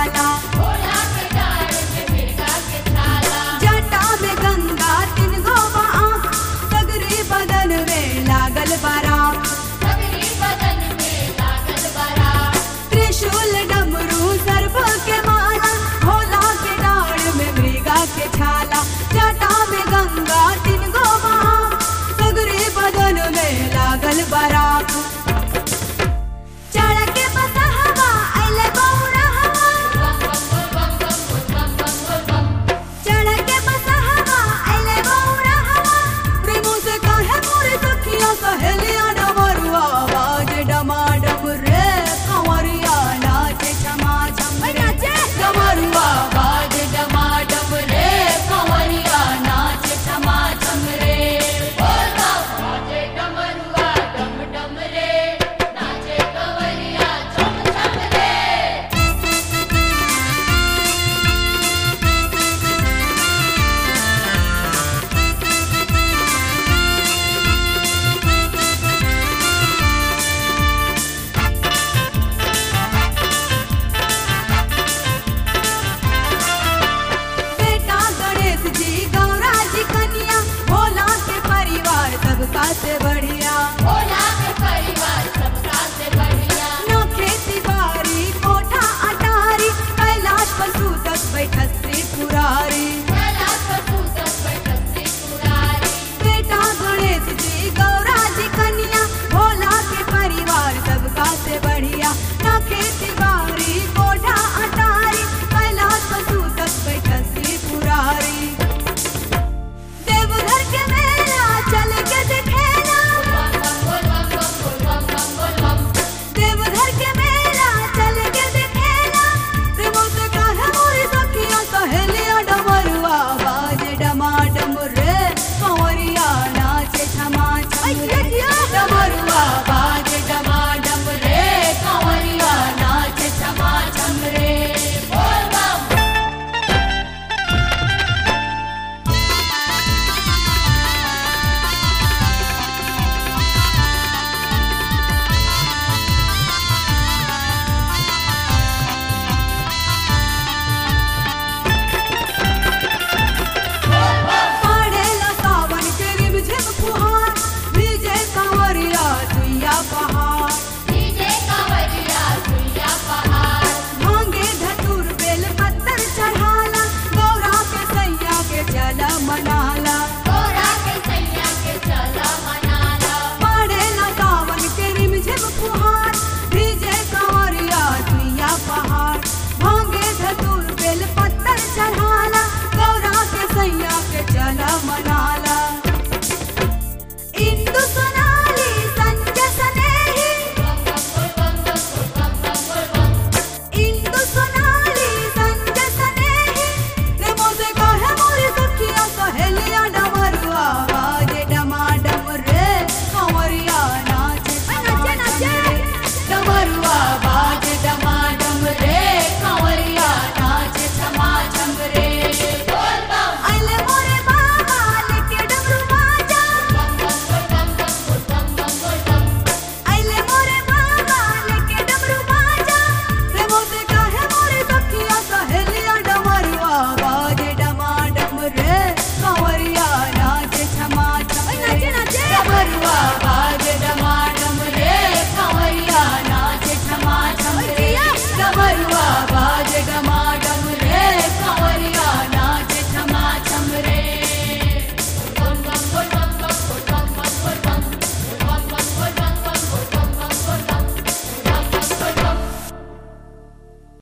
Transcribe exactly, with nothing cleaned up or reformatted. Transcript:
छाला, भोला के डाल में मिर्गा के छाला, जटा में गंगा तीन गो आँख, सगरी बदन में लागल बारात, सगरी बदन में लागल बारात, त्रिशूल डमरू सर्प के माला, भोला के डाल में मृगा के छाला, जटा में गंगा तीन गो आँख, सगरी बदन में लागल बारात। चढ़ के बसहवा अइले बौरहवा, बम बम बोल बम बम बोल बम बम बम बम, चढ़ के बसहवा अइले बौरहवा, प्रेमों से कहे मोरे सखिया सहेलिया डमरुआ, बाजे डमाडम रे कंवरिया नाचे छमा छम रे, डमरुआ बाजे डमाडम रे कंवरिया नाचे छमा छम रे, बोल बम बाजे डमरुआ डम डम रे, नाचे कंवरिया छम छम रे। बेटा गणेश जी गौरा जी कन्या, भोला के परिवार सबका से बढ़िया, भोला के परिवार सबका से बढ़िया, न खेती बाड़ी कोठा अटारी, कैलाश पर सूतक बैठत त्रिपुरारी, कैलाश पर सूतक बैठत त्रिपुरारी, बेटा गणेश जी गौरा जी कन्या, भोला के परिवार सबका से बढ़िया, न खेती बाड़ी कोठा अटारी, कैलाश पर सूतक बैठत त्रिपुरारी। देवघर के मेला चल के दिखेला, बम बम बोल बम बम बोल बम बम बोल बम, देवघर के मेला चल के दिखेला, प्रेमों से कहे मोरी सखिया सहेलिया डमरुआ, बाजे डमाडम रे कंवरिया नाचे छमा छम रे, डमरुआ बाजे डमाडम रे कंवरिया नाचे छमा छम रे, बोल बम। पड़ेला सावन के रिमझिम फुहार, भीजे कंवरिया सुइया पहाड़, डीजे कंवरिया सुइया पहाड़, भांगे धतूर बेल पत्तर चढ़ाला, गौरा के सैया के चला मनाला, गौरा के सैया के चला मनाला, पड़ेला सावन के रिमझिम फुहार, भीजे कंवरिया सुइया पहाड़, भांगे धतूर बेल पत्तर चढ़ाला, गौरा के सैया के चला मनाला।